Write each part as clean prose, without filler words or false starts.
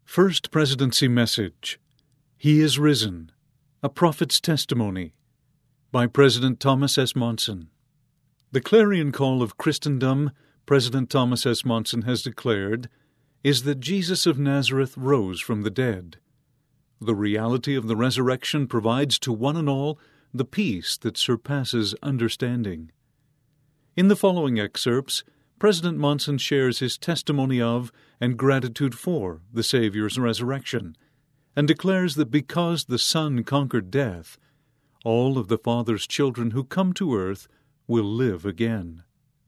First Presidency Message, He is Risen, A Prophet's Testimony, by President Thomas S. Monson. The clarion call of Christendom, President Thomas S. Monson has declared, is that Jesus of Nazareth rose from the dead. The reality of the resurrection provides to one and all the peace that surpasses understanding. In the following excerpts, President Monson shares his testimony of and gratitude for the Savior's resurrection, and declares that because the Son conquered death, all of the Father's children who come to earth will live again.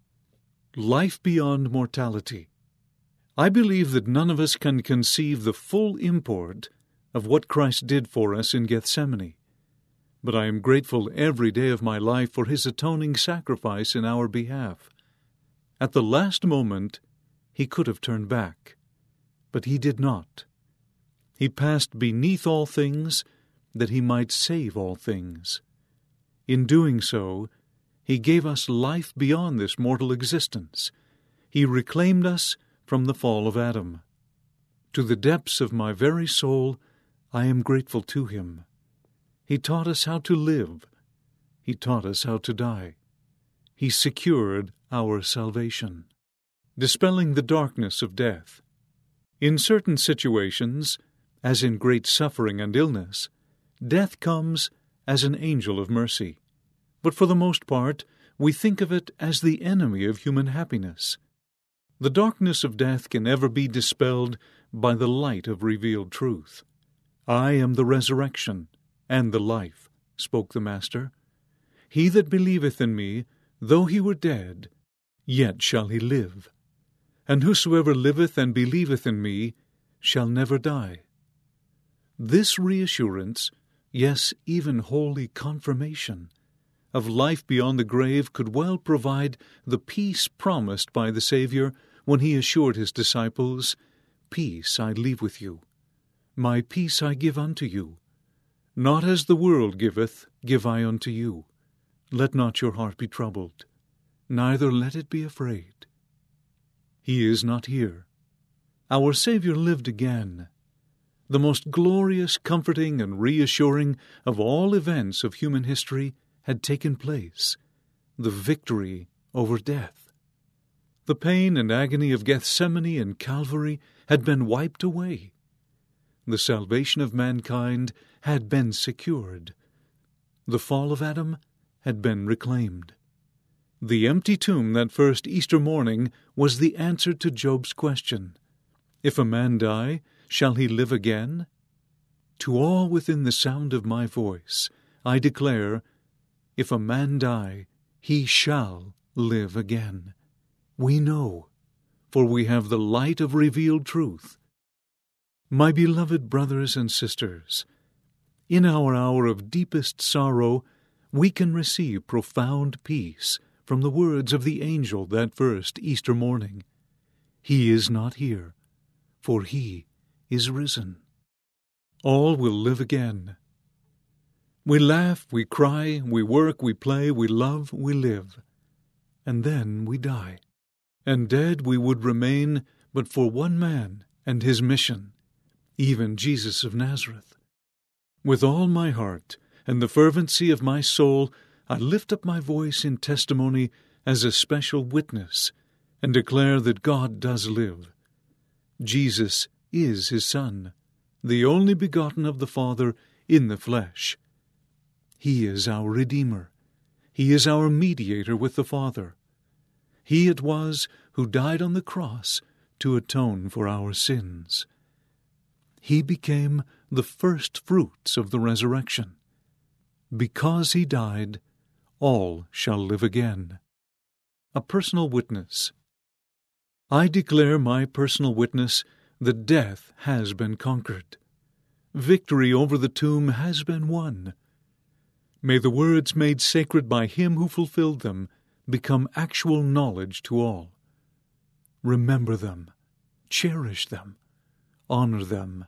Life beyond mortality. I believe that none of us can conceive the full import of what Christ did for us in Gethsemane, but I am grateful every day of my life for His atoning sacrifice in our behalf. At the last moment, He could have turned back, but He did not. He passed beneath all things that He might save all things. In doing so, He gave us life beyond this mortal existence. He reclaimed us from the fall of Adam. To the depths of my very soul, I am grateful to Him. He taught us how to live. He taught us how to die. He secured our salvation, dispelling the darkness of death. In certain situations, as in great suffering and illness, death comes as an angel of mercy. But for the most part, we think of it as the enemy of human happiness. The darkness of death can never be dispelled by the light of revealed truth. I am the resurrection and the life, spoke the Master. He that believeth in me, though he were dead, yet shall he live. And whosoever liveth and believeth in me shall never die. This reassurance, yes, even holy confirmation, of life beyond the grave could well provide the peace promised by the Savior when He assured His disciples, Peace I leave with you, my peace I give unto you. Not as the world giveth, give I unto you. Let not your heart be troubled, neither let it be afraid. He is not here. Our Savior lived again. The most glorious, comforting, and reassuring of all events of human history had taken place, the victory over death. The pain and agony of Gethsemane and Calvary had been wiped away. The salvation of mankind had been secured. The fall of Adam had been reclaimed. The empty tomb that first Easter morning was the answer to Job's question, If a man die, shall he live again? To all within the sound of my voice, I declare, if a man die, he shall live again. We know, for we have the light of revealed truth. My beloved brothers and sisters, in our hour of deepest sorrow, we can receive profound peace from the words of the angel that first Easter morning. He is not here, for He is risen. All will live again. We laugh, we cry, we work, we play, we love, we live. And then we die. And dead we would remain but for one man and his mission, even Jesus of Nazareth. With all my heart and the fervency of my soul, I lift up my voice in testimony as a special witness and declare that God does live. Jesus is His Son, the only begotten of the Father in the flesh. He is our Redeemer. He is our mediator with the Father. He it was who died on the cross to atone for our sins. He became the first fruits of the resurrection. Because He died, all shall live again. A personal witness. I declare my personal witness that death has been conquered. Victory over the tomb has been won. May the words made sacred by Him who fulfilled them become actual knowledge to all. Remember them, cherish them, honor them.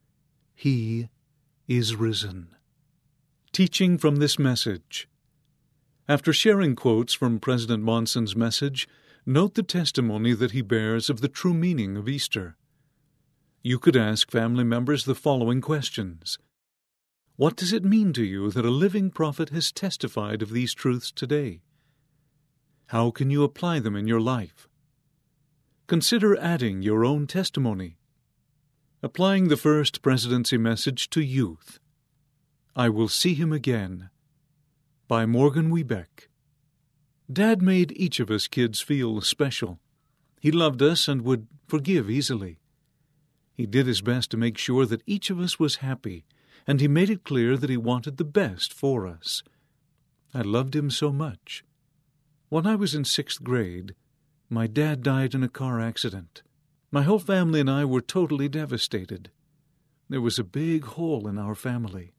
He is risen. Teaching from this message. After sharing quotes from President Monson's message, note the testimony that he bears of the true meaning of Easter. You could ask family members the following questions. What does it mean to you that a living prophet has testified of these truths today? How can you apply them in your life? Consider adding your own testimony. Applying the First Presidency Message to Youth. I Will See Him Again, by Morgan Wiebeck. Dad made each of us kids feel special. He loved us and would forgive easily. He did his best to make sure that each of us was happy, and he made it clear that he wanted the best for us. I loved him so much. When I was in 6th grade, my dad died in a car accident. My whole family and I were totally devastated. There was a big hole in our family.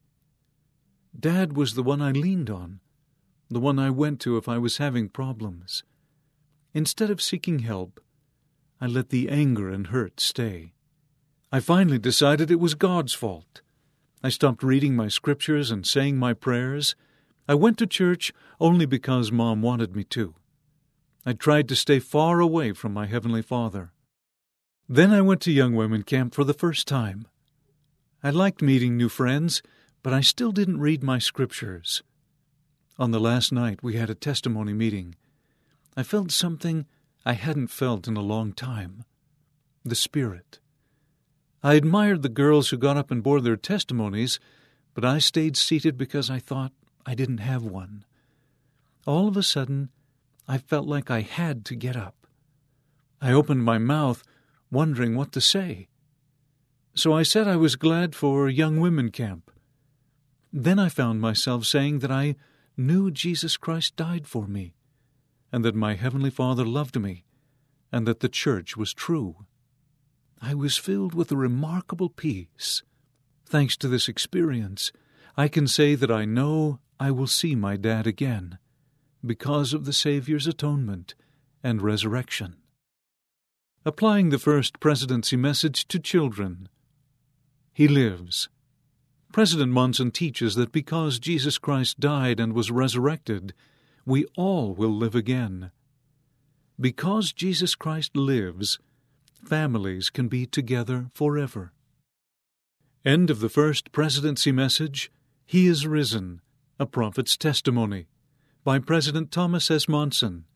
Dad was the one I leaned on, the one I went to if I was having problems. Instead of seeking help, I let the anger and hurt stay. I finally decided it was God's fault. I stopped reading my scriptures and saying my prayers. I went to church only because Mom wanted me to. I tried to stay far away from my Heavenly Father. Then I went to Young Women Camp for the first time. I liked meeting new friends, but I still didn't read my scriptures. On the last night, we had a testimony meeting. I felt something I hadn't felt in a long time. The Spirit. I admired the girls who got up and bore their testimonies, but I stayed seated because I thought I didn't have one. All of a sudden, I felt like I had to get up. I opened my mouth, wondering what to say. So I said I was glad for Young Women Camp. Then I found myself saying that I knew Jesus Christ died for me, and that my Heavenly Father loved me, and that the church was true. I was filled with a remarkable peace. Thanks to this experience, I can say that I know I will see my dad again, because of the Savior's atonement and resurrection. Applying the First Presidency Message to children. He lives. President Monson teaches that because Jesus Christ died and was resurrected, we all will live again. Because Jesus Christ lives, families can be together forever. End of the First Presidency Message, He is Risen, a Prophet's Testimony, by President Thomas S. Monson.